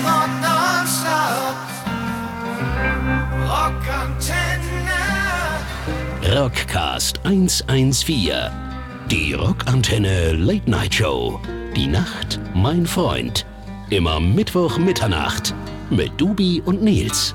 Rock nonstop. Rockantenne. Rockcast 114. Die Rockantenne Late Night Show. Die Nacht, mein Freund. Immer Mittwoch Mitternacht mit Dubi und Nils.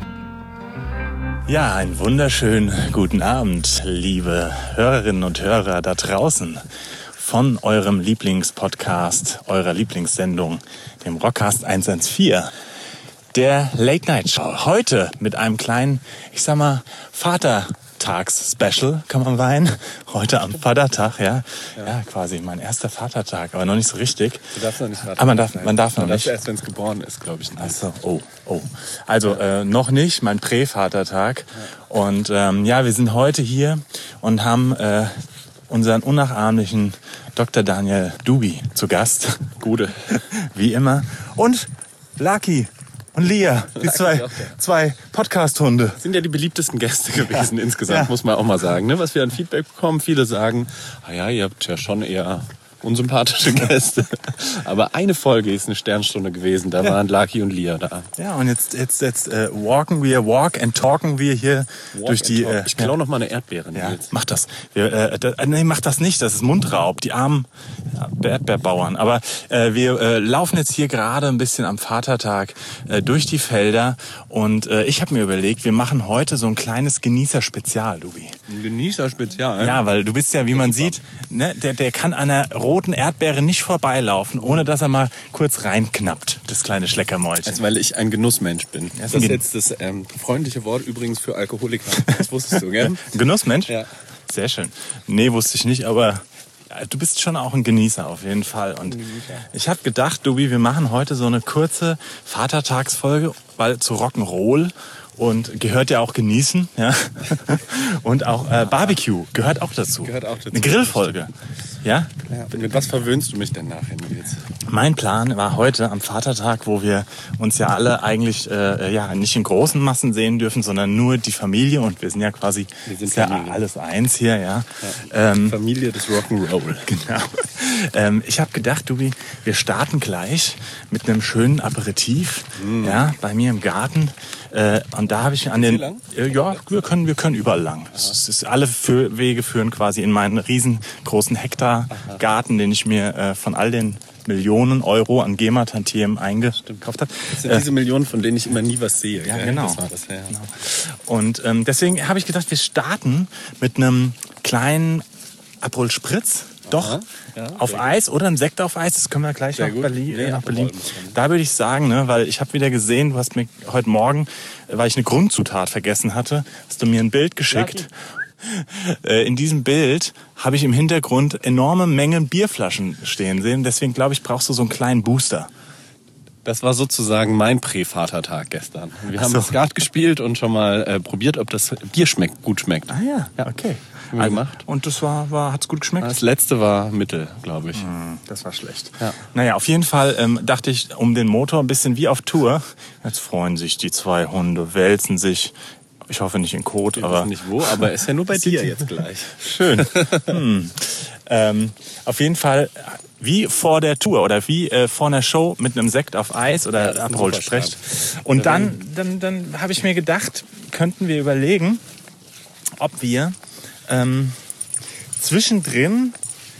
Ja, einen wunderschönen guten Abend, liebe Hörerinnen und Hörer da draußen von eurem Lieblingspodcast, eurer Lieblingssendung, dem Rockcast 114, der Late Night Show. Heute mit einem kleinen, ich sag mal, Vatertags-Special, kann man meinen. Heute am Vatertag, ja, quasi mein erster Vatertag, aber noch nicht so richtig. Du darfst noch nicht Vater. Aber man darf noch nicht. Erst wenn es geboren ist, glaube ich. Ach so, oh. Also noch nicht, mein Prä-Vatertag. Ja. Und wir sind heute hier und haben unseren unnachahmlichen Dr. Daniel Dubi zu Gast. Gute. Wie immer. Und Lucky und Lia, die zwei Podcast-Hunde. Sind ja die beliebtesten Gäste gewesen insgesamt, muss man auch mal sagen. Ne? Was wir an Feedback bekommen, viele sagen, ihr habt ja schon eher unsympathische Gäste. Aber eine Folge ist eine Sternstunde gewesen, da waren Lucky und Lia da. Ja, und jetzt walk and talken wir hier durch die... ich klaue noch mal eine Erdbeere. Ja, mach das. Mach das nicht, das ist Mundraub, die armen Erdbeerbauern. Aber wir laufen jetzt hier gerade ein bisschen am Vatertag durch die Felder und ich habe mir überlegt, wir machen heute so ein kleines Genießerspezial, Dubi. Ein Genießerspezial? Ja, weil du bist ja, wie man sieht, ne, der kann an einer roten Erdbeere nicht vorbeilaufen, ohne dass er mal kurz reinknappt, das kleine Schleckermäulchen. Also weil ich ein Genussmensch bin. Das ist jetzt das freundliche Wort übrigens für Alkoholiker. Das wusstest du, gell? Genussmensch? Ja. Sehr schön. Nee, wusste ich nicht, aber du bist schon auch ein Genießer auf jeden Fall. Und ich habe gedacht, Dubi, wir machen heute so eine kurze Vatertagsfolge, weil zu Rock'n'Roll und gehört ja auch genießen, ja. Und auch Barbecue gehört auch dazu. Eine Grillfolge. Ja? Mit was verwöhnst du mich denn nachher, Nils? Mein Plan war heute am Vatertag, wo wir uns ja alle eigentlich nicht in großen Massen sehen dürfen, sondern nur die Familie. Und wir sind ja quasi alles eins hier. Ja. Familie des Rock'n'Roll. Genau. Ich habe gedacht, Dubi, wir starten gleich mit einem schönen Aperitif bei mir im Garten. Und da habe ich an den... wir können überall lang. Alle Wege führen quasi in meinen riesengroßen Hektargarten, den ich mir von all den Millionen Euro an GEMA-Tantiemen eingekauft habe. Das sind diese Millionen, von denen ich immer nie was sehe. Ja, genau. Das war das, ja. Genau. Und deswegen habe ich gedacht, wir starten mit einem kleinen Aperol Spritz. Doch, auf Eis oder ein Sekt auf Eis, das können wir gleich nach Berlin. Da würde ich sagen, ne, weil ich habe wieder gesehen, du hast mir heute Morgen, weil ich eine Grundzutat vergessen hatte, hast du mir ein Bild geschickt. In diesem Bild habe ich im Hintergrund enorme Mengen Bierflaschen stehen sehen. Deswegen glaube ich, brauchst du so einen kleinen Booster. Das war sozusagen mein Prä-Vatertag gestern. Wir haben Skat gespielt und schon mal probiert, ob das Bier gut schmeckt. Ah ja, okay. Haben wir gemacht. Und das hat's gut geschmeckt? Das letzte war Mittel, glaube ich. Das war schlecht. Ja. Naja, auf jeden Fall dachte ich, um den Motor ein bisschen wie auf Tour. Jetzt freuen sich die zwei Hunde, wälzen sich. Ich hoffe nicht in Kot, aber... nicht wo, aber ist ja nur bei dir jetzt gleich. Schön. Auf jeden Fall wie vor der Tour oder wie vor einer Show mit einem Sekt auf Eis oder Aperol Spritz. Und dann habe ich mir gedacht, könnten wir überlegen, ob wir zwischendrin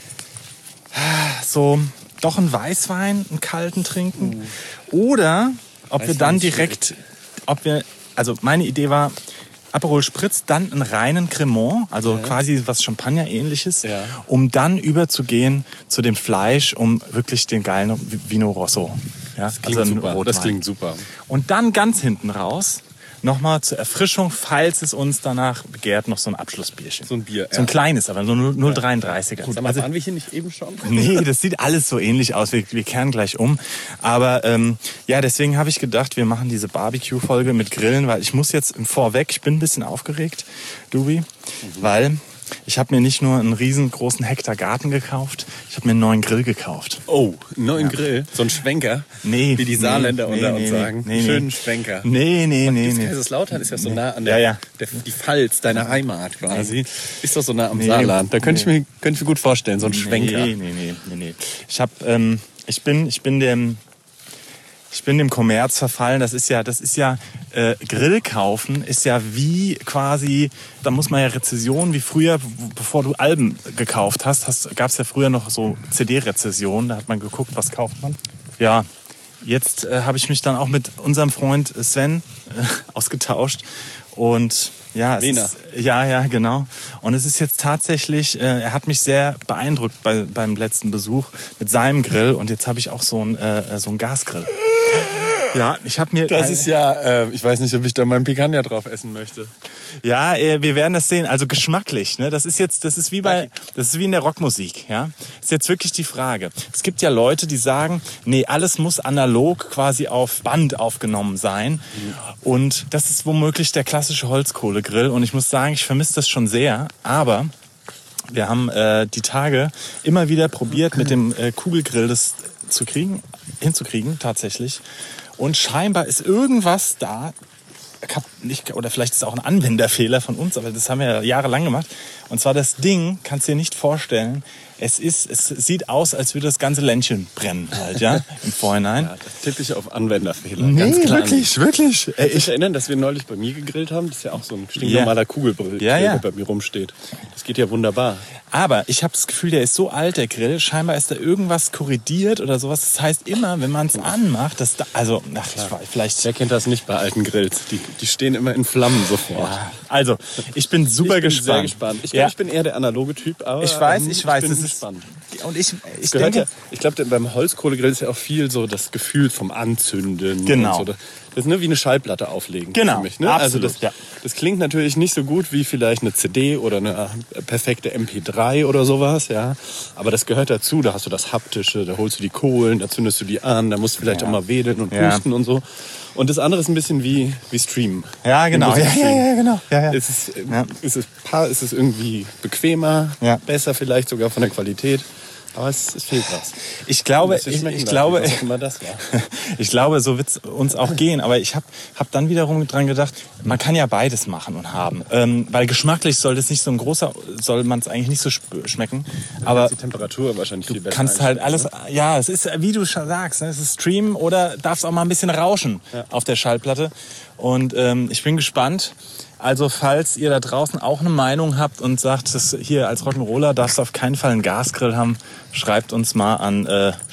so doch einen Weißwein, einen kalten trinken oder ob wir dann direkt, also meine Idee war, Aperol Spritz, dann einen reinen Cremant, also quasi was Champagner-ähnliches, um dann überzugehen zu dem Fleisch, um wirklich den geilen Vino Rosso. Ja? Das klingt super. Und dann ganz hinten raus nochmal zur Erfrischung, falls es uns danach begehrt, noch so ein Abschlussbierchen. So ein Bier, So ein kleines, aber nur 0,33er. Gut, aber waren wir hier nicht eben schon? Nee, das sieht alles so ähnlich aus. Wir kehren gleich um. Aber deswegen habe ich gedacht, wir machen diese Barbecue-Folge mit Grillen, weil ich muss jetzt vorweg, ich bin ein bisschen aufgeregt, Dubi, weil ich habe mir nicht nur einen riesengroßen Hektar Garten gekauft, ich habe mir einen neuen Grill gekauft. Oh, einen neuen Grill? So ein Schwenker? Nee. Wie die Saarländer unter uns sagen. Schönen Schwenker. Nee. Kaiserslautern ist ja so nah an die Pfalz, deiner Heimat quasi. Ist doch so nah am Saarland. Da könnte ich mir gut vorstellen, so ein Schwenker. Nee. Ich bin dem Ich bin dem Kommerz verfallen. Das ist ja Grill kaufen ist ja wie quasi, da muss man ja Rezessionen wie früher, bevor du Alben gekauft hast, gab es ja früher noch so CD-Rezessionen. Da hat man geguckt, was kauft man. Ja, jetzt habe ich mich dann auch mit unserem Freund Sven ausgetauscht und ja, genau. Und es ist jetzt tatsächlich, er hat mich sehr beeindruckt beim letzten Besuch mit seinem Grill und jetzt habe ich auch so einen Gasgrill. Ja, ich habe mir... Das ist ja, ich weiß nicht, ob ich da meinen Picanha drauf essen möchte. Ja, wir werden das sehen. Also geschmacklich, ne? Das ist wie in der Rockmusik, ja? Das ist jetzt wirklich die Frage. Es gibt ja Leute, die sagen, nee, alles muss analog quasi auf Band aufgenommen sein. Mhm. Und das ist womöglich der klassische Holzkohlegrill. Und ich muss sagen, ich vermisse das schon sehr. Aber wir haben die Tage immer wieder probiert, mit dem Kugelgrill das hinzukriegen, tatsächlich. Und scheinbar ist irgendwas da, oder vielleicht ist es auch ein Anwenderfehler von uns, aber das haben wir ja jahrelang gemacht. Und zwar das Ding, kannst du dir nicht vorstellen, es sieht aus, als würde das ganze Ländchen brennen halt, ja, im Vorhinein. Ja, das tippe ich auf Anwenderfehler. Nee, ganz klar wirklich. Kannst du dich erinnern, dass wir neulich bei mir gegrillt haben? Das ist ja auch so ein stinknormaler Kugelgrill, der bei mir rumsteht. Das geht ja wunderbar. Aber ich habe das Gefühl, der ist so alt, der Grill. Scheinbar ist da irgendwas korrigiert oder sowas. Das heißt immer, wenn man es anmacht, vielleicht... Wer kennt das nicht bei alten Grills? Die stehen immer in Flammen sofort. Ja, also, ich bin sehr gespannt. Ich glaube, ich bin eher der analoge Typ, aber ich weiß. bin gespannt. Und ich denke... Ich glaube, beim Holzkohlegrill ist ja auch viel so das Gefühl vom Anzünden. Genau. Und so. Das ist wie eine Schallplatte auflegen. Genau, für mich, ne? absolut. Also das klingt natürlich nicht so gut wie vielleicht eine CD oder eine perfekte MP3 oder sowas, ja. Aber das gehört dazu. Da hast du das Haptische, da holst du die Kohlen, da zündest du die an, da musst du vielleicht auch mal wedeln und pusten und so. Und das andere ist ein bisschen wie Streamen. Ja, genau. Ja, genau. Ja. Ist es irgendwie bequemer, besser vielleicht sogar von der Qualität. Aber es fehlt was. Ich glaube, so wird es uns auch gehen. Aber ich hab dann wiederum dran gedacht, man kann ja beides machen und haben. Weil geschmacklich soll man es eigentlich nicht so schmecken. Aber die Temperatur wahrscheinlich viel besser. Du kannst halt alles, ja, es ist, wie du schon sagst, es ist Streamen oder darf es auch mal ein bisschen rauschen auf der Schallplatte. Und ich bin gespannt. Also falls ihr da draußen auch eine Meinung habt und sagt, dass hier als Rock'n'Roller darfst du auf keinen Fall einen Gasgrill haben, schreibt uns mal an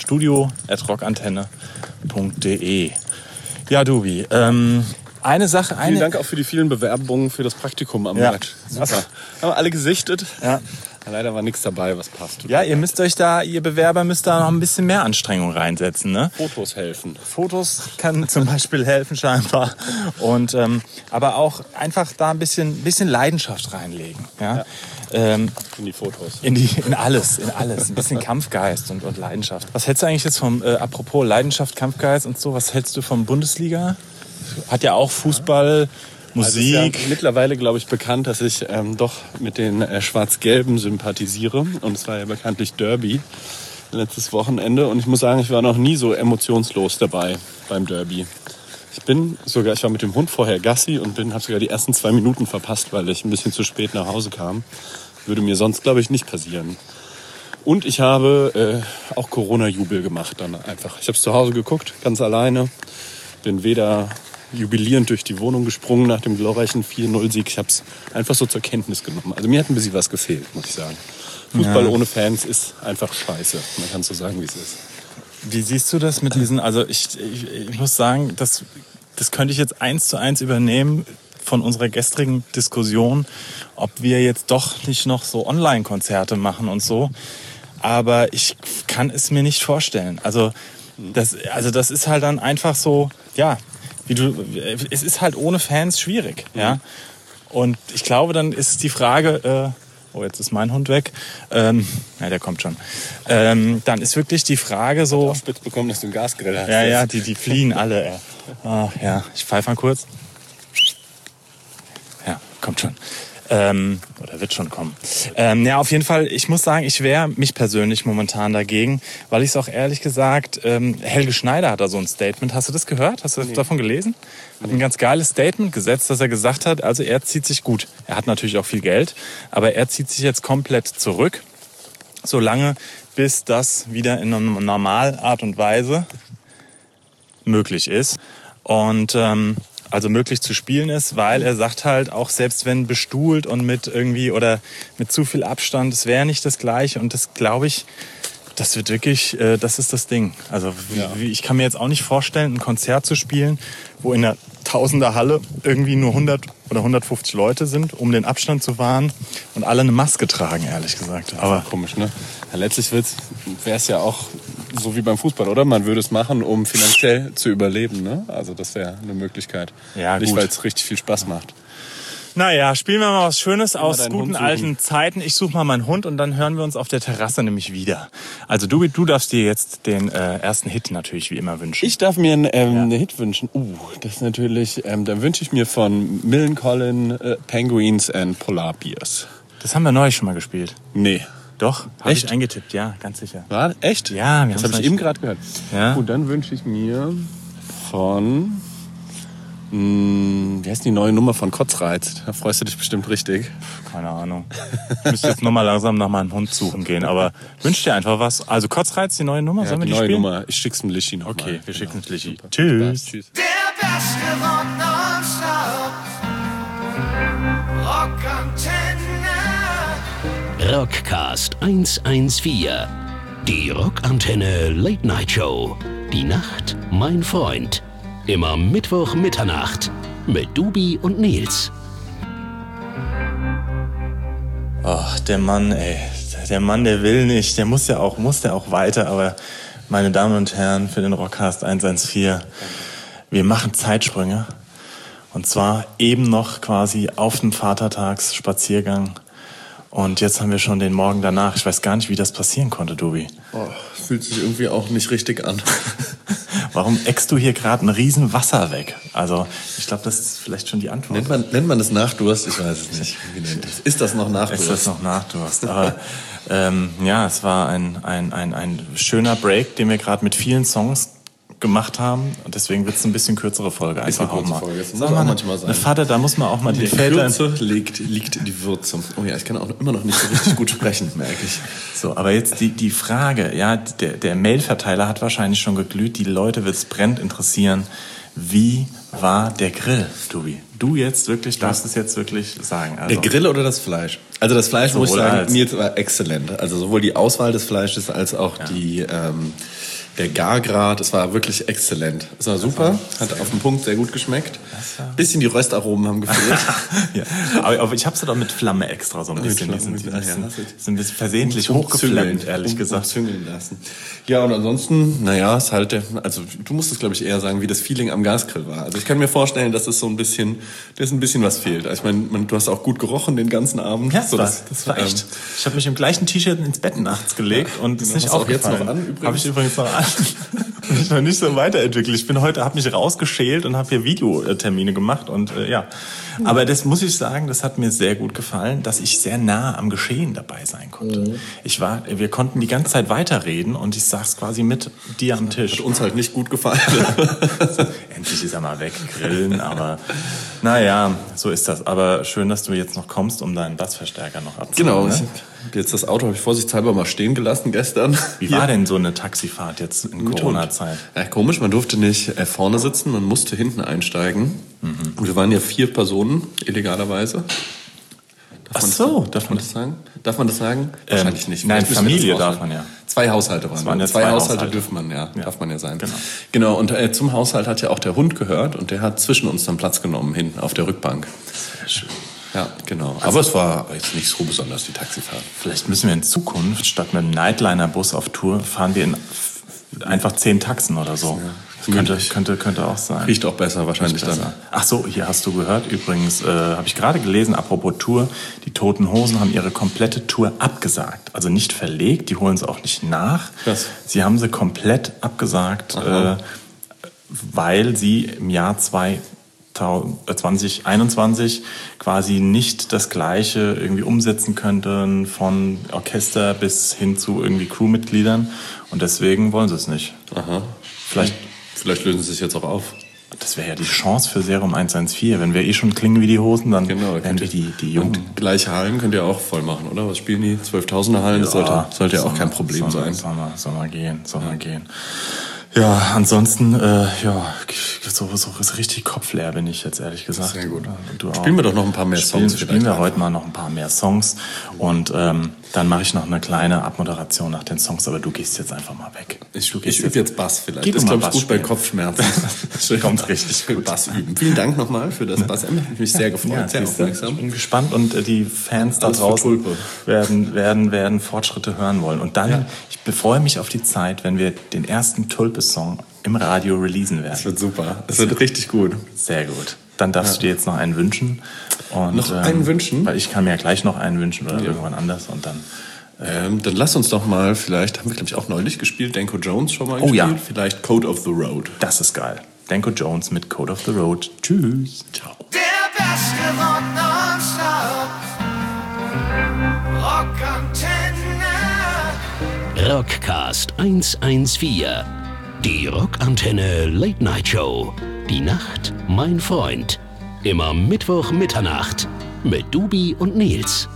studio@rockantenne.de. Ja, Dubi, eine Sache... Vielen Dank auch für die vielen Bewerbungen für das Praktikum am Match. Super. Haben wir alle gesichtet. Ja. Leider war nichts dabei, was passt. Ja, ihr Bewerber müsst da noch ein bisschen mehr Anstrengung reinsetzen, ne? Fotos helfen. Fotos kann zum Beispiel helfen scheinbar. Und aber auch einfach da ein bisschen Leidenschaft reinlegen. Ja? In die Fotos. In alles. Ein bisschen Kampfgeist und Leidenschaft. Was hältst du eigentlich jetzt apropos Leidenschaft, Kampfgeist und so, was hältst du vom Bundesliga? Hat ja auch Fußball... Musik. Also ist ja mittlerweile, glaube ich, bekannt, dass ich doch mit den Schwarz-Gelben sympathisiere. Und es war ja bekanntlich Derby letztes Wochenende. Und ich muss sagen, ich war noch nie so emotionslos dabei beim Derby. Ich war mit dem Hund vorher Gassi und habe sogar die ersten 2 Minuten verpasst, weil ich ein bisschen zu spät nach Hause kam. Würde mir sonst, glaube ich, nicht passieren. Und ich habe auch Corona-Jubel gemacht dann einfach. Ich habe es zu Hause geguckt, ganz alleine. Bin weder jubilierend durch die Wohnung gesprungen nach dem glorreichen 4-0-Sieg. Ich habe es einfach so zur Kenntnis genommen. Also mir hat ein bisschen was gefehlt, muss ich sagen. Fußball ohne Fans ist einfach scheiße. Man kann so sagen, wie es ist. Wie siehst du das mit diesen, also ich muss sagen, das könnte ich jetzt 1:1 übernehmen von unserer gestrigen Diskussion, ob wir jetzt doch nicht noch so Online-Konzerte machen und so. Aber ich kann es mir nicht vorstellen. Also das ist halt dann einfach so, ja, es ist halt ohne Fans schwierig, ja. Und ich glaube, dann ist die Frage, jetzt ist mein Hund weg, der kommt schon. Dann ist wirklich die Frage so... Ich spitz bekommen, dass du einen Gasgrill hast. Ja, die fliehen alle. Ich pfeife mal kurz. Ja, kommt schon. Oder wird schon kommen. Auf jeden Fall, ich muss sagen, ich wehre mich persönlich momentan dagegen, weil ich es auch ehrlich gesagt, Helge Schneider hat da so ein Statement. Hast du das gehört? Hast du davon gelesen? Hat ein ganz geiles Statement gesetzt, dass er gesagt hat, also er zieht sich gut. Er hat natürlich auch viel Geld, aber er zieht sich jetzt komplett zurück, solange bis das wieder in einer normalen Art und Weise möglich ist. Und also möglich zu spielen ist, weil er sagt halt, auch selbst wenn bestuhlt und mit irgendwie oder mit zu viel Abstand, es wäre nicht das Gleiche. Und das glaube ich, das wird wirklich, das ist das Ding. Also ich kann mir jetzt auch nicht vorstellen, ein Konzert zu spielen, wo in einer Tausender Halle irgendwie nur 100 oder 150 Leute sind, um den Abstand zu wahren und alle eine Maske tragen, ehrlich gesagt. Aber komisch, ne? Ja, letztlich wäre es ja auch so wie beim Fußball, oder? Man würde es machen, um finanziell zu überleben, ne? Also das wäre eine Möglichkeit. Ja, nicht, gut. weil es richtig viel Spaß macht. Naja, spielen wir mal was Schönes aus guten Hund alten Zeiten. Ich suche mal meinen Hund und dann hören wir uns auf der Terrasse nämlich wieder. Also du darfst dir jetzt den ersten Hit natürlich wie immer wünschen. Ich darf mir einen Hit wünschen. Das ist natürlich, dann wünsche ich mir von Millencolin Penguins and Polar Bears. Das haben wir neulich schon mal gespielt. Nee. Doch, habe Echt? ich eingetippt, ja, ganz sicher. War echt? Ja, das habe ich eben gerade gehört. Ja. Gut, dann wünsche ich mir von... wie heißt die neue Nummer von Kotzreiz? Da freust du dich bestimmt richtig. Keine Ahnung. Ich müsste jetzt nochmal langsam nach meinem Hund suchen gehen, aber wünsch dir einfach was. Also Kotzreiz, die neue Nummer, Ja, sollen wir die die neue spielen? Nummer. Ich schick's dem Lischi noch Okay, mal. wir schicken es Lischi. Super. Tschüss. Tschüss. Der beste Rock nonstop. Rockantenne. Rockcast 114. Die Rockantenne Late Night Show. Die Nacht, mein Freund. Immer Mittwoch Mitternacht mit Dubi und Nils. Ach, der Mann, ey. Der Mann, der will nicht. Der muss ja auch weiter. Aber meine Damen und Herren, für den Rockcast 114, wir machen Zeitsprünge. Und zwar eben noch quasi auf dem Vatertagsspaziergang. Und jetzt haben wir schon den Morgen danach. Ich weiß gar nicht, wie das passieren konnte, Dubi. Fühlt sich irgendwie auch nicht richtig an. Warum eckst du hier gerade ein riesen Wasser weg? Also, ich glaube, das ist vielleicht schon die Antwort. Nennt man das Nachdurst? Ich weiß es nicht. Wie nennt das? Ist das noch Nachdurst? Ist das noch Nachdurst? Aber ja, es war ein schöner Break, den wir gerade mit vielen Songs gemacht haben. Und deswegen wird es ein bisschen kürzere Folge. Einfach auch mal. Folge. Das muss Sag auch mal, manchmal sein. eine Vater, da muss man auch mal die Die Väter... Kürze liegt die Würze. Oh ja, ich kann auch immer noch nicht so richtig gut sprechen, merke ich. So, aber jetzt die Frage, ja, der Mailverteiler hat wahrscheinlich schon geglüht, die Leute wird es brennend interessieren. Wie war der Grill, Dubi? Du jetzt wirklich, darfst es jetzt wirklich sagen. Also, Der Grill oder das Fleisch? Also das Fleisch, muss ich Sowohl sagen, als. mir war exzellent. Also sowohl die Auswahl des Fleisches als auch der Gargrad, es war wirklich exzellent. Es war super, hat auf den Punkt sehr gut geschmeckt. Bisschen die Röstaromen haben gefehlt. ja. Aber ich habe es doch mit Flamme extra so ein bisschen. Die sind ein bisschen versehentlich hochgeflammt, ehrlich gesagt. Züngeln lassen. Ja, und ansonsten, naja, ist halt also du musst es, glaube ich, eher sagen, wie das Feeling am Gasgrill war. Also ich kann mir vorstellen, dass es so ein bisschen was fehlt. Also ich meine, du hast auch gut gerochen den ganzen Abend. Ja, so, das war echt. Ich habe mich im gleichen T-Shirt ins Bett nachts gelegt und ist nicht auch jetzt aufgefallen. noch an, übrigens. Habe ich übrigens noch an. Ich noch nicht so weiterentwickelt. Ich bin heute, habe mich rausgeschält und habe hier Videotermine gemacht und ja. Aber das muss ich sagen, das hat mir sehr gut gefallen, dass ich sehr nah am Geschehen dabei sein konnte. Wir konnten die ganze Zeit weiterreden und ich saß quasi mit dir am Tisch. Hat uns halt nicht gut gefallen. Endlich ist er mal weg, grillen, aber naja, so ist das. Aber schön, dass du jetzt noch kommst, um deinen Bassverstärker noch abzuholen. Genau, Ne? jetzt das Auto habe ich vorsichtshalber mal stehen gelassen gestern. Wie war denn so eine Taxifahrt jetzt in Corona-Zeit? Ja, komisch, man durfte nicht vorne sitzen, man musste hinten einsteigen. Und wir waren ja 4 Personen, illegalerweise. Darf man das sagen? Darf man das sagen? Wahrscheinlich nicht. Nein, Vielleicht müssen wir Familie das darf rausnehmen. man ja. 2 Haushalte waren ja zwei 2 Haushalte Haushalte. darf man ja sein. Genau. Und zum Haushalt hat ja auch der Hund gehört und der hat zwischen uns dann Platz genommen, hinten auf der Rückbank. Sehr schön. Ja, genau. Aber es war jetzt nicht so besonders, die Taxifahrt. Vielleicht müssen wir in Zukunft, statt mit einem Nightliner-Bus auf Tour, fahren wir in einfach 10 Taxen oder so. Könnte auch sein. Riecht auch besser wahrscheinlich dann. Ach so, hier hast du gehört. Übrigens habe ich gerade gelesen, apropos Tour, die Toten Hosen haben ihre komplette Tour abgesagt. Also nicht verlegt, die holen sie auch nicht nach. Krass. Sie haben sie komplett abgesagt, weil sie im Jahr 2021 quasi nicht das Gleiche irgendwie umsetzen könnten von Orchester bis hin zu irgendwie Crewmitgliedern. Und deswegen wollen sie es nicht. Aha. Vielleicht lösen sie sich jetzt auch auf. Das wäre ja die Chance für Serum 114. Wenn wir schon klingen wie die Hosen, dann wären wir die Jungen. Und gleiche Hallen könnt ihr auch voll machen, oder? Was spielen die? 12.000er Hallen? Das sollte ja auch kein Problem sein. Soll mal gehen. Ja, ansonsten, so richtig kopfleer bin ich jetzt, ehrlich gesagt. Sehr gut. Du auch. Spielen wir doch noch ein paar mehr Songs. Spielen wir heute mal noch ein paar mehr Songs. Und dann mache ich noch eine kleine Abmoderation nach den Songs, aber du gehst jetzt einfach mal weg. Ich übe jetzt Bass vielleicht. Das ist, glaube ich, gut spielen. bei Kopfschmerzen. Kommt richtig gut. Bass üben. Vielen Dank nochmal für das Bass. Ich habe mich sehr gefreut, sehr aufmerksam. Ich bin gespannt und die Fans da draußen werden Fortschritte hören wollen. Und dann, ich freue mich auf die Zeit, wenn wir den ersten Tulpe-Song im Radio releasen werden. Das wird super. Das wird richtig gut. Sehr gut. Dann darfst du dir jetzt noch einen wünschen. Und, noch einen wünschen? Weil ich kann mir ja gleich noch einen wünschen oder irgendwann anders. Und dann dann lass uns doch mal, vielleicht haben wir, glaube ich, auch neulich gespielt, Danko Jones schon mal gespielt. Ja. Vielleicht Code of the Road. Das ist geil. Danko Jones mit Code of the Road. Tschüss. Ciao. Der beste Rock nonstop. Rockantenne. Rockcast 114. Die Rockantenne Late Night Show. Die Nacht, mein Freund. Immer Mittwoch Mitternacht mit Dubi und Nils.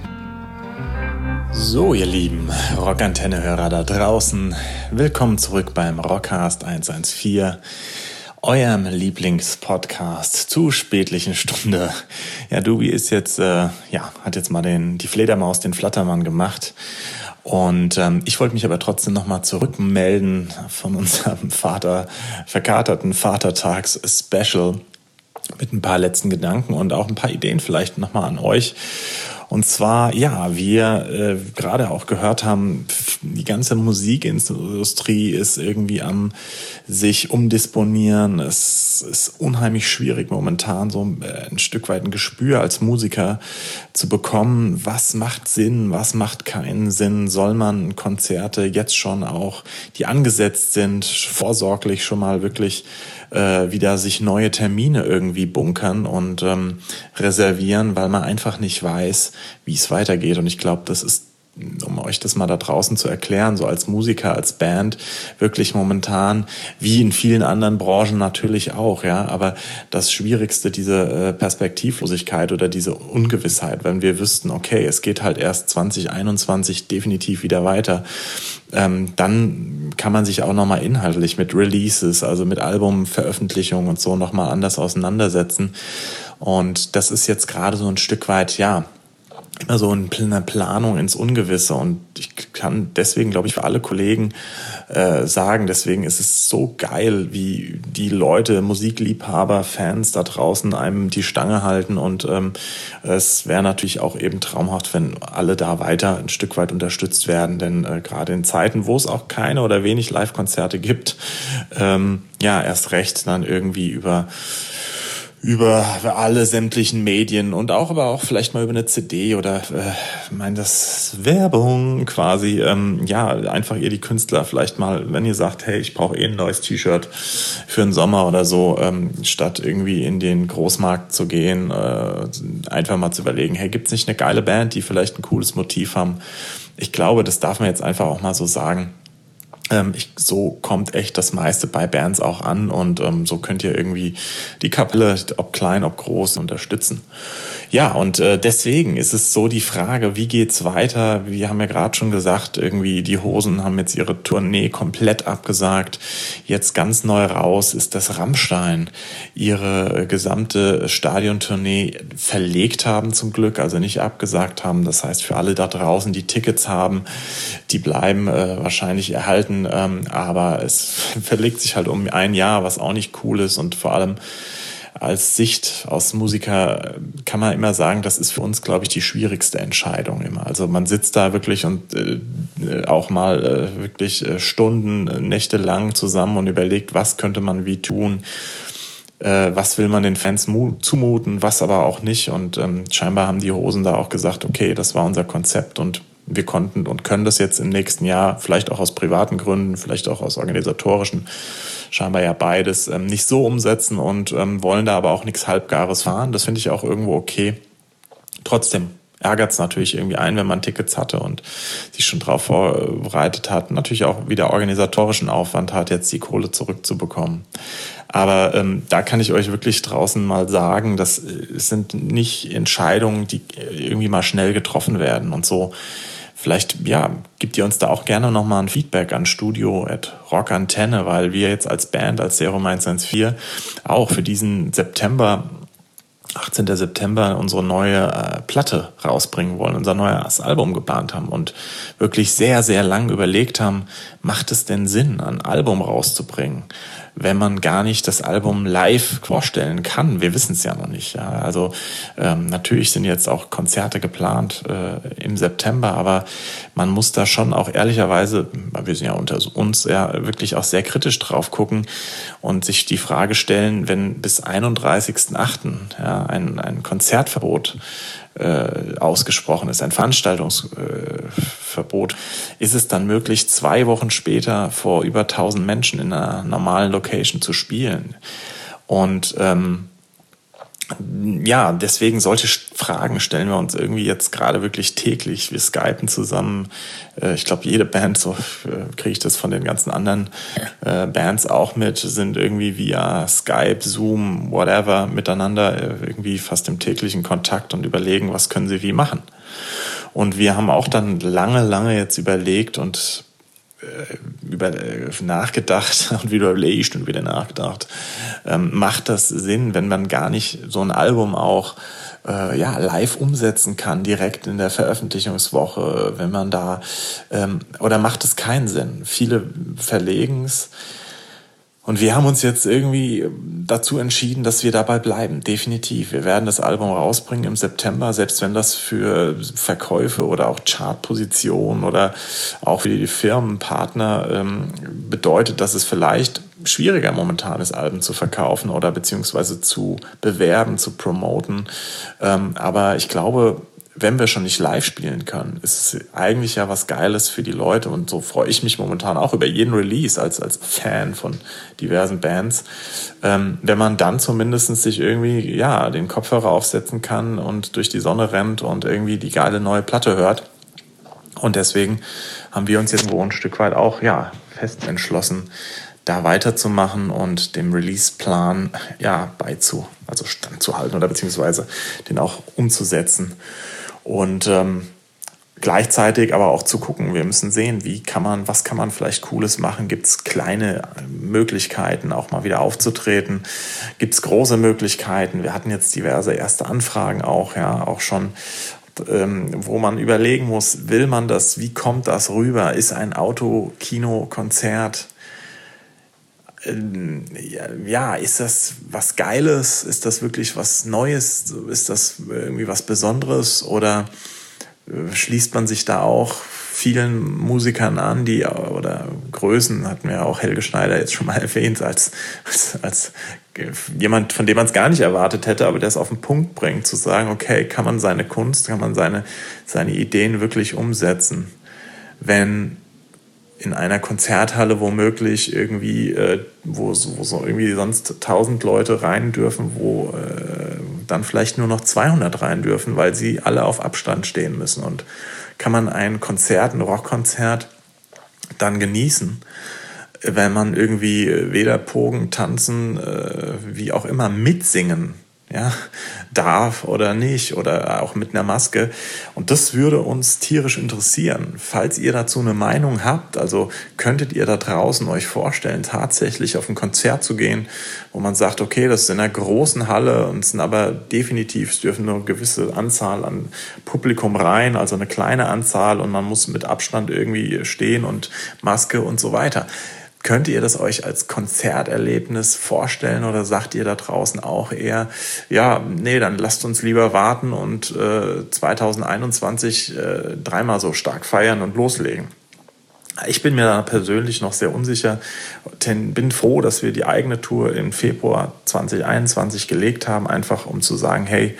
So, ihr lieben Rockantenne-Hörer da draußen, willkommen zurück beim Rockcast 114, eurem Lieblingspodcast zu spätlichen Stunde. Ja, Dubi ist jetzt, hat jetzt mal die Fledermaus, den Flattermann gemacht. Und ich wollte mich aber trotzdem nochmal zurückmelden von unserem verkaterten Vatertags-Special mit ein paar letzten Gedanken und auch ein paar Ideen vielleicht nochmal an euch. Und zwar, wir gerade auch gehört haben, die ganze Musikindustrie ist irgendwie am sich umdisponieren. Es ist unheimlich schwierig momentan, so ein Stück weit ein Gespür als Musiker zu bekommen. Was macht Sinn, was macht keinen Sinn? Soll man Konzerte jetzt schon auch, die angesetzt sind, vorsorglich schon mal wirklich wieder sich neue Termine irgendwie bunkern und reservieren, weil man einfach nicht weiß, wie es weitergeht. Und ich glaube, das ist, um euch das mal da draußen zu erklären, so als Musiker, als Band, wirklich momentan, wie in vielen anderen Branchen natürlich auch, ja, aber das Schwierigste, diese Perspektivlosigkeit oder diese Ungewissheit, wenn wir wüssten, okay, es geht halt erst 2021 definitiv wieder weiter, dann kann man sich auch nochmal inhaltlich mit Releases, also mit Albumveröffentlichungen und so nochmal anders auseinandersetzen. Und das ist jetzt gerade so ein Stück weit, immer so eine Planung ins Ungewisse. Und ich kann deswegen, glaube ich, für alle Kollegen sagen, deswegen ist es so geil, wie die Leute, Musikliebhaber, Fans da draußen einem die Stange halten. Und es wäre natürlich auch eben traumhaft, wenn alle da weiter ein Stück weit unterstützt werden. Denn gerade in Zeiten, wo es auch keine oder wenig Live-Konzerte gibt, erst recht dann irgendwie über alle sämtlichen Medien und aber auch vielleicht mal über eine CD oder das Werbung quasi, einfach ihr die Künstler vielleicht mal, wenn ihr sagt, hey, ich brauche ein neues T-Shirt für den Sommer oder so, statt irgendwie in den Großmarkt zu gehen, einfach mal zu überlegen, hey, gibt's nicht eine geile Band, die vielleicht ein cooles Motiv haben? Ich glaube, das darf man jetzt einfach auch mal so sagen. So kommt echt das meiste bei Bands auch an und so könnt ihr irgendwie die Kapelle, ob klein, ob groß, unterstützen. Ja, und deswegen ist es so die Frage, wie geht's weiter? Wir haben ja gerade schon gesagt, irgendwie die Hosen haben jetzt ihre Tournee komplett abgesagt. Jetzt ganz neu raus ist, dass Rammstein ihre gesamte Stadiontournee verlegt haben zum Glück, also nicht abgesagt haben. Das heißt, für alle da draußen, die Tickets haben, die bleiben wahrscheinlich erhalten, aber es verlegt sich halt um ein Jahr, was auch nicht cool ist und vor allem als Sicht aus Musiker kann man immer sagen, das ist für uns, glaube ich, die schwierigste Entscheidung immer. Also man sitzt da wirklich und auch mal wirklich Stunden, Nächte lang zusammen und überlegt, was könnte man wie tun, was will man den Fans zumuten, was aber auch nicht. Und scheinbar haben die Hosen da auch gesagt, okay, das war unser Konzept und wir konnten und können das jetzt im nächsten Jahr, vielleicht auch aus privaten Gründen, vielleicht auch aus organisatorischen, scheinbar ja beides, nicht so umsetzen und wollen da aber auch nichts Halbgares fahren. Das finde ich auch irgendwo okay. Trotzdem ärgert es natürlich irgendwie ein, wenn man Tickets hatte und sich schon drauf vorbereitet hat. Natürlich auch wieder organisatorischen Aufwand hat, jetzt die Kohle zurückzubekommen. Aber da kann ich euch wirklich draußen mal sagen, das sind nicht Entscheidungen, die irgendwie mal schnell getroffen werden und so Vielleicht, ja, gebt ihr uns da auch gerne nochmal ein Feedback an studio@rockantenne, weil wir jetzt als Band, als Serum 114 auch für diesen September, 18. September, unsere neue Platte rausbringen wollen, unser neues Album geplant haben und wirklich sehr, sehr lang überlegt haben, macht es denn Sinn, ein Album rauszubringen, wenn man gar nicht das Album live vorstellen kann? Wir wissen es ja noch nicht. Ja. Also natürlich sind jetzt auch Konzerte geplant im September, aber man muss da schon auch ehrlicherweise, wir sind ja unter uns, ja wirklich auch sehr kritisch drauf gucken und sich die Frage stellen, wenn bis 31.08. ja, ein Konzertverbot ausgesprochen ist, ein Veranstaltungsverbot, ist es dann möglich, 2 Wochen später vor über 1000 Menschen in einer normalen Location zu spielen? Und ja, deswegen solche Fragen stellen wir uns irgendwie jetzt gerade wirklich täglich. Wir skypen zusammen. Ich glaube, jede Band, so kriege ich das von den ganzen anderen Bands auch mit, sind irgendwie via Skype, Zoom, whatever, miteinander irgendwie fast im täglichen Kontakt und überlegen, was können sie wie machen. Und wir haben auch dann lange jetzt überlegt und nachgedacht und wieder überlegt und wieder nachgedacht, macht das Sinn, wenn man gar nicht so ein Album auch live umsetzen kann, direkt in der Veröffentlichungswoche, wenn man da, oder macht es keinen Sinn? Viele verlegen es. Und wir haben uns jetzt irgendwie dazu entschieden, dass wir dabei bleiben. Definitiv. Wir werden das Album rausbringen im September, selbst wenn das für Verkäufe oder auch Chartpositionen oder auch für die Firmenpartner bedeutet, dass es vielleicht schwieriger momentan ist, Alben zu verkaufen oder beziehungsweise zu bewerben, zu promoten. Aber ich glaube, wenn wir schon nicht live spielen können, ist es eigentlich ja was Geiles für die Leute. Und so freue ich mich momentan auch über jeden Release als Fan von diversen Bands. Wenn man dann zumindest sich irgendwie den Kopfhörer aufsetzen kann und durch die Sonne rennt und irgendwie die geile neue Platte hört. Und deswegen haben wir uns jetzt ein Stück weit auch fest entschlossen, da weiterzumachen und dem Release-Plan standzuhalten oder beziehungsweise den auch umzusetzen. Und gleichzeitig aber auch zu gucken, wir müssen sehen, was kann man vielleicht Cooles machen? Gibt es kleine Möglichkeiten, auch mal wieder aufzutreten? Gibt es große Möglichkeiten? Wir hatten jetzt diverse erste Anfragen auch schon, wo man überlegen muss, will man das, wie kommt das rüber? Ist ein Autokino-Konzert ist das was Geiles? Ist das wirklich was Neues? Ist das irgendwie was Besonderes? Oder schließt man sich da auch vielen Musikern an, oder Größen, hatten wir auch Helge Schneider jetzt schon mal erwähnt, als jemand, von dem man es gar nicht erwartet hätte, aber der es auf den Punkt bringt, zu sagen, okay, kann man seine Kunst, kann man seine Ideen wirklich umsetzen, wenn in einer Konzerthalle womöglich irgendwie, wo so irgendwie sonst 1000 Leute rein dürfen, wo dann vielleicht nur noch 200 rein dürfen, weil sie alle auf Abstand stehen müssen. Und kann man ein Rockkonzert dann genießen, wenn man irgendwie weder pogen, tanzen, wie auch immer mitsingen, darf oder nicht oder auch mit einer Maske. Und das würde uns tierisch interessieren. Falls ihr dazu eine Meinung habt, also könntet ihr da draußen euch vorstellen, tatsächlich auf ein Konzert zu gehen, wo man sagt, okay, das ist in einer großen Halle und es sind aber definitiv, es dürfen nur eine gewisse Anzahl an Publikum rein, also eine kleine Anzahl und man muss mit Abstand irgendwie stehen und Maske und so weiter. Könnt ihr das euch als Konzerterlebnis vorstellen oder sagt ihr da draußen auch eher, dann lasst uns lieber warten und 2021 dreimal so stark feiern und loslegen? Ich bin mir da persönlich noch sehr unsicher, bin froh, dass wir die eigene Tour im Februar 2021 gelegt haben, einfach um zu sagen, hey,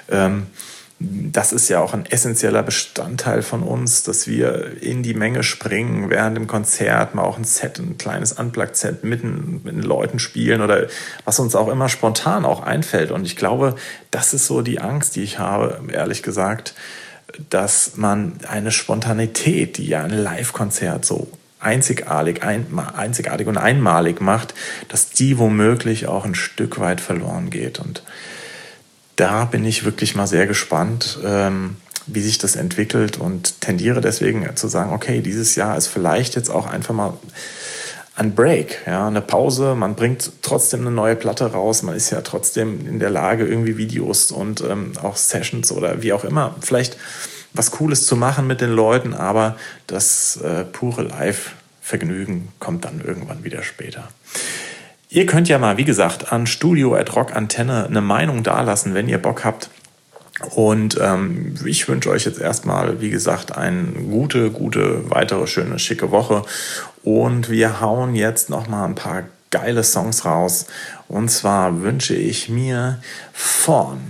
das ist ja auch ein essentieller Bestandteil von uns, dass wir in die Menge springen, während dem Konzert mal auch ein kleines Unplugged-Set mitten mit den Leuten spielen oder was uns auch immer spontan auch einfällt. Und ich glaube, das ist so die Angst, die ich habe, ehrlich gesagt, dass man eine Spontanität, die ja ein Live-Konzert so einzigartig und einmalig macht, dass die womöglich auch ein Stück weit verloren geht. Und da bin ich wirklich mal sehr gespannt, wie sich das entwickelt und tendiere deswegen zu sagen, okay, dieses Jahr ist vielleicht jetzt auch einfach mal ein Break, ja, eine Pause. Man bringt trotzdem eine neue Platte raus. Man ist ja trotzdem in der Lage, irgendwie Videos und auch Sessions oder wie auch immer, vielleicht was Cooles zu machen mit den Leuten, aber das pure Live-Vergnügen kommt dann irgendwann wieder später. Ihr könnt ja mal, wie gesagt, an studio@rockantenne eine Meinung dalassen, wenn ihr Bock habt. Und ich wünsche euch jetzt erstmal, wie gesagt, eine gute, weitere, schöne, schicke Woche. Und wir hauen jetzt nochmal ein paar geile Songs raus. Und zwar wünsche ich mir von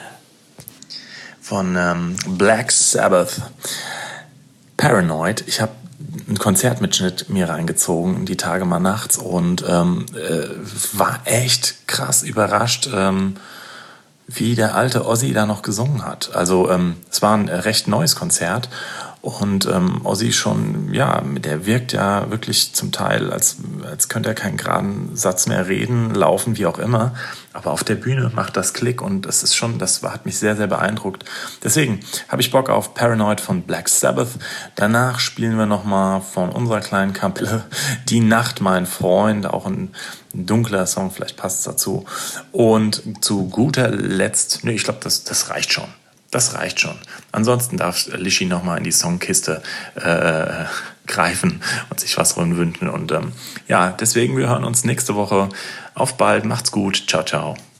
Black Sabbath Paranoid. Ich habe einen Konzertmitschnitt mir reingezogen, die Tage mal nachts, und war echt krass überrascht, wie der alte Ozzy da noch gesungen hat. Also es war ein recht neues Konzert und Ozzy schon, ja, der wirkt ja wirklich zum Teil, als könnte er keinen geraden Satz mehr reden, laufen, wie auch immer. Aber auf der Bühne macht das Klick und das hat mich sehr, sehr beeindruckt. Deswegen habe ich Bock auf Paranoid von Black Sabbath. Danach spielen wir nochmal von unserer kleinen Kapelle Die Nacht, mein Freund, auch ein dunkler Song, vielleicht passt es dazu. Und zu guter Letzt, ich glaube, das reicht schon. Das reicht schon. Ansonsten darf Lischi nochmal in die Songkiste greifen und sich was wünschen. Und deswegen, wir hören uns nächste Woche. Auf bald, macht's gut. Ciao, ciao.